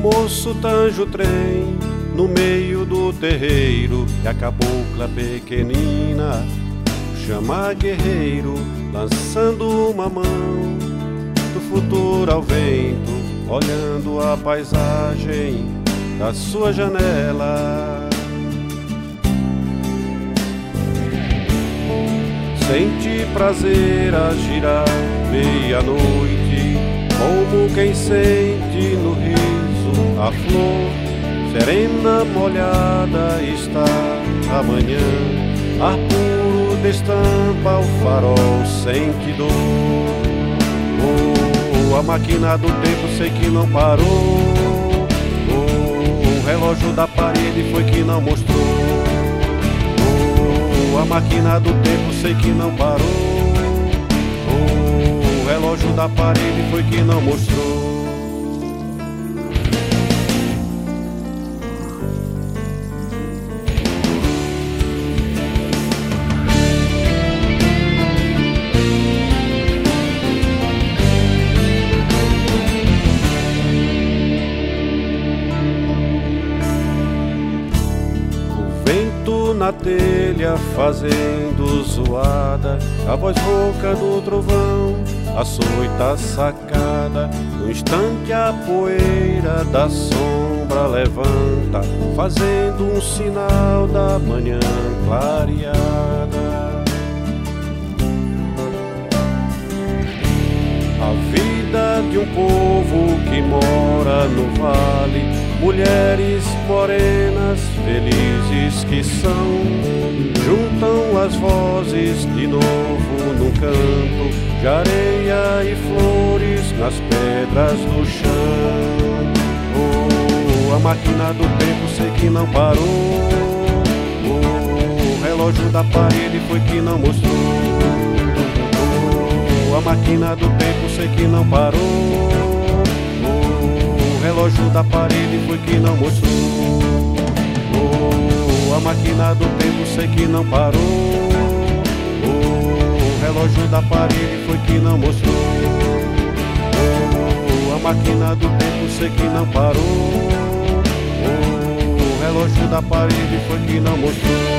moço tanja o trem no meio do terreiro, e a cabocla pequenina chama guerreiro, lançando uma mão do futuro ao vento, olhando a paisagem da sua janela. Sente prazer a girar meia-noite, como quem sente no riso a flor. Serena molhada está a manhã, ar puro destampa o farol, sente dor. Oh, a máquina do tempo sei que não parou. Oh, o relógio da parede foi que não mostrou. Oh, a máquina do tempo sei que não parou. Oh, o relógio da parede foi que não mostrou. Na telha fazendo zoada, a voz rouca do trovão açoita a sacada. No instante a poeira da sombra levanta, fazendo um sinal da manhã clareada. A vida de um povo que mora no vale, mulheres morenas felizes que são, juntam as vozes de novo num canto de areia e flores nas pedras do chão. Oh, a máquina do tempo sei que não parou. Oh, o relógio da parede foi que não mostrou. Oh, a máquina do tempo sei que não parou. O relógio da parede foi que não mostrou. Oh, a máquina do tempo sei que não parou. Oh, o relógio da parede foi que não mostrou. Oh, a máquina do tempo sei que não parou. Oh, o relógio da parede foi que não mostrou.